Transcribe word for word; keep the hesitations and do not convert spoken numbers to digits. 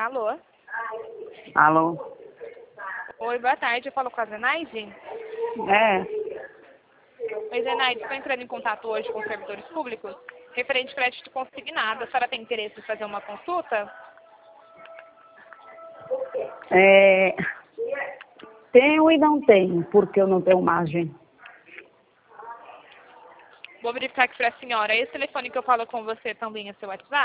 Alô? Alô? Oi, boa tarde. Eu falo com a Zenaide? É, Oi, Zenaide. Estou entrando em contato hoje com os servidores públicos referente ao crédito consignado. A senhora tem interesse em fazer uma consulta? é, tenho e não tenho, porque eu não tenho margem. Vou verificar aqui para a senhora. Esse telefone que eu falo com você também é seu WhatsApp?